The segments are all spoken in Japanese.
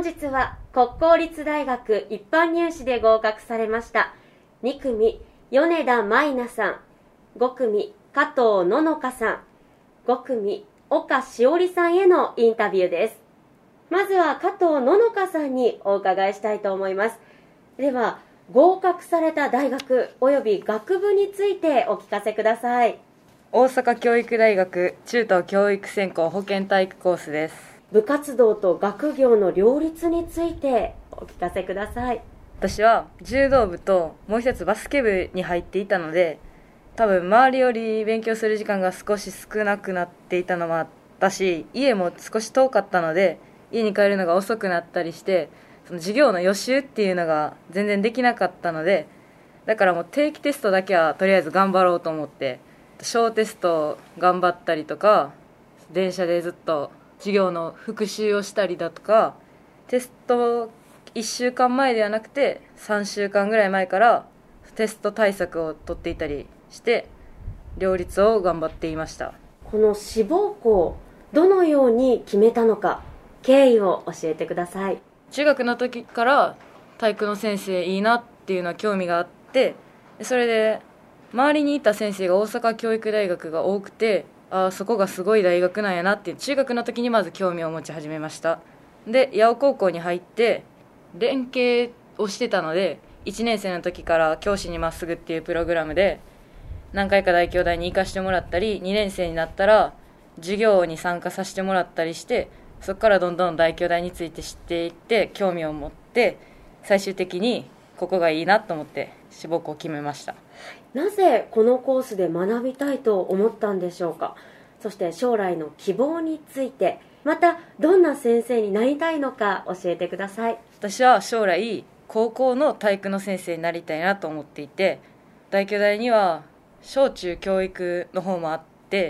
日は国公立大学一般入試で合格されました2組米田舞奈さん、5組加藤ののかさん、5組岡しおりさんへのインタビューです。まずは加藤ののかさんにお伺いしたいと思います。では合格された大学および学部についてお聞かせください。 大阪教育大学中等教育専攻保健体育コースです。 部活動と学業の両立についてお聞かせください。 私は柔道部ともう一つバスケ部に入っていたので、多分周りより勉強する時間が少し少なくなっていたのもあったし、家も少し遠かったので家に帰るのが遅くなったりして、その授業の予習っていうのが全然できなかったので、だからもう定期テストだけはとりあえず頑張ろうと思って小テスト頑張ったりとか、電車でずっと授業の復習をしたりだとか、テスト1週間前ではなくて3週間ぐらい前からテスト対策を取っていたりして両立を頑張っていました。 この志望校どのように決めたのか経緯を教えてください。 中学の時から体育の先生いいなっていうのは興味があって、それで周りにいた先生が大阪教育大学が多くて、そこがすごい大学なんやなって中学の時にまず興味を持ち始めました。で八尾高校に入って連携をしてたので、1年生の時から教師にまっすぐっていうプログラムで何回か大京大に行かせてもらったり、2年生になったら授業に参加させてもらったりして、そこからどんどん大京大について知っていって興味を持って、最終的にここがいいなと思って志望校を決めました。 なぜこのコースで学びたいと思ったんでしょうか。そして将来の希望について、またどんな先生になりたいのか教えてください。 私は将来高校の体育の先生になりたいなと思っていて、大京大には小中教育の方もあって、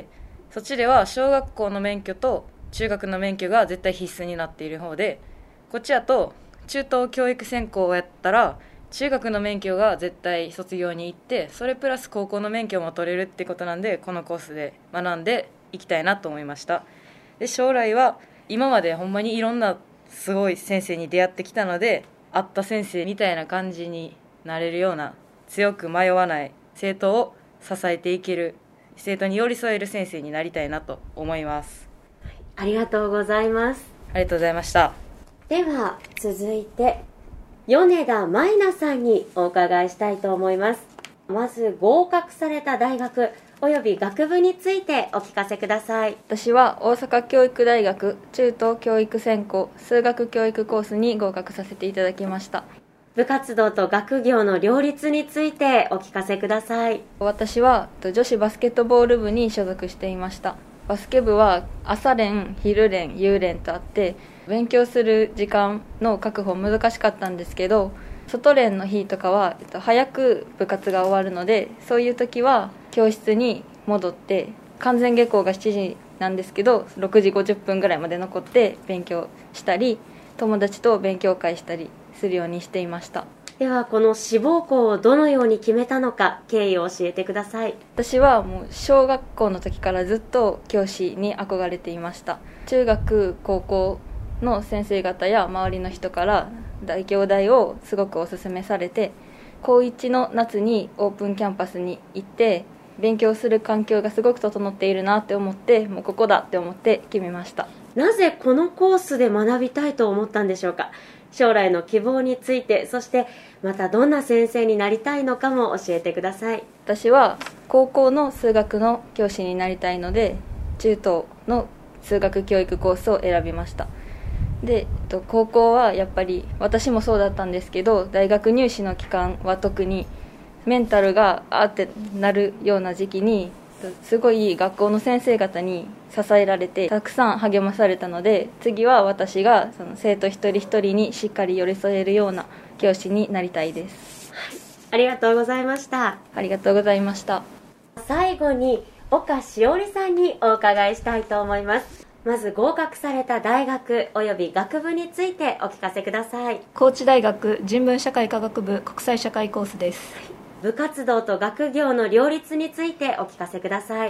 そっちでは小学校の免許と中学の免許が絶対必須になっている方で、こっちだと中等教育専攻をやったら中学の免許が絶対卒業に行って、それプラス高校の免許も取れるってことなんで、このコースで学んでいきたいなと思いました。で将来は今までほんまにいろんなすごい先生に出会ってきたので、会った先生みたいな感じになれるような、強く迷わない生徒を支えていける、生徒に寄り添える先生になりたいなと思います。 ありがとうございます。 ありがとうございました。 では続いて米田舞奈さんにお伺いしたいと思います。まず合格された大学および学部についてお聞かせください。 私は大阪教育大学中等教育専攻数学教育コースに合格させていただきました。 部活動と学業の両立についてお聞かせください。 私は女子バスケットボール部に所属していました。バスケ部は朝練、昼練、夕練とあって、勉強する時間の確保難しかったんですけど、外練の日とかは早く部活が終わるので、そういう時は教室に戻って、完全下校が7時なんですけど6時50分ぐらいまで残って勉強したり、友達と勉強会したりするようにしていました。 ではこの志望校をどのように決めたのか経緯を教えてください。 私はもう小学校の時からずっと教師に憧れていました。中学高校の先生方や周りの人から大京大をすごくおすすめされて、高1の夏にオープンキャンパスに行って勉強する環境がすごく整っているなって思って、もうここだって思って決めました。 なぜこのコースで学びたいと思ったんでしょうか。将来の希望について、そしてまたどんな先生になりたいのかも教えてください。 私は高校の数学の教師になりたいので、中等の数学教育コースを選びました。で、高校はやっぱり私もそうだったんですけど、大学入試の期間は特にメンタルがってなるような時期に、すごい学校の先生方に支えられてたくさん励まされたので、次は私がその生徒一人一人にしっかり寄り添えるような教師になりたいです。 はい、ありがとうございました。 ありがとうございました。 最後に岡しおりさんにお伺いしたいと思います。まず合格された大学および学部についてお聞かせください。 高知大学人文社会科学部国際社会コースです。 部活動と学業の両立についてお聞かせください。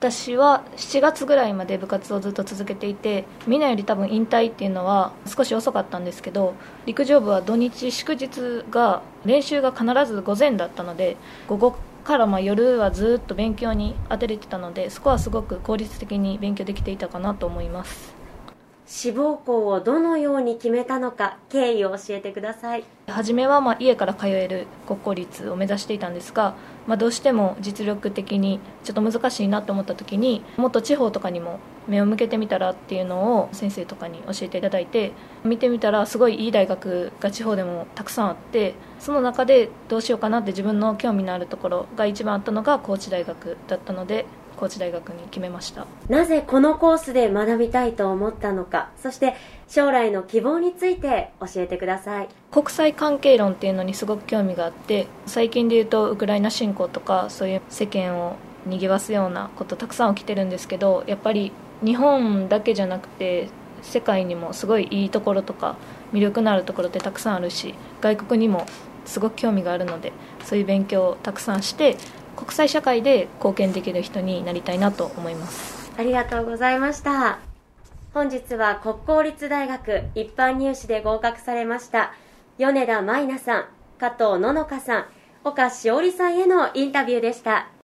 私は7月ぐらいまで部活をずっと続けていて、みんなより多分引退っていうのは少し遅かったんですけど、陸上部は土日祝日が練習が必ず午前だったので、午後から夜はずっと勉強に当てれてたので、そこはすごく効率的に勉強できていたかなと思います。 志望校をどのように決めたのか、経緯を教えてください。 初めは家から通える国公立を目指していたんですが、どうしても実力的にちょっと難しいなと思った時に、もっと地方とかにも目を向けてみたらっていうのを先生とかに教えていただいて、見てみたらすごいいい大学が地方でもたくさんあって、その中でどうしようかなって自分の興味のあるところが一番あったのが高知大学だったので、高知大学に決めました。 なぜこのコースで学びたいと思ったのか、そして将来の希望について教えてください。 国際関係論っていうのにすごく興味があって、最近で言うとウクライナ侵攻とかそういう世間を賑わすようなことたくさん起きてるんですけど、やっぱり日本だけじゃなくて世界にもすごいいいところとか魅力のあるところってたくさんあるし、外国にもすごく興味があるので、そういう勉強をたくさんして国際社会で貢献できる人になりたいなと思います。 ありがとうございました。本日は国公立大学一般入試で合格されました米田舞菜さん、加藤ののかさん、岡しおりさんへのインタビューでした。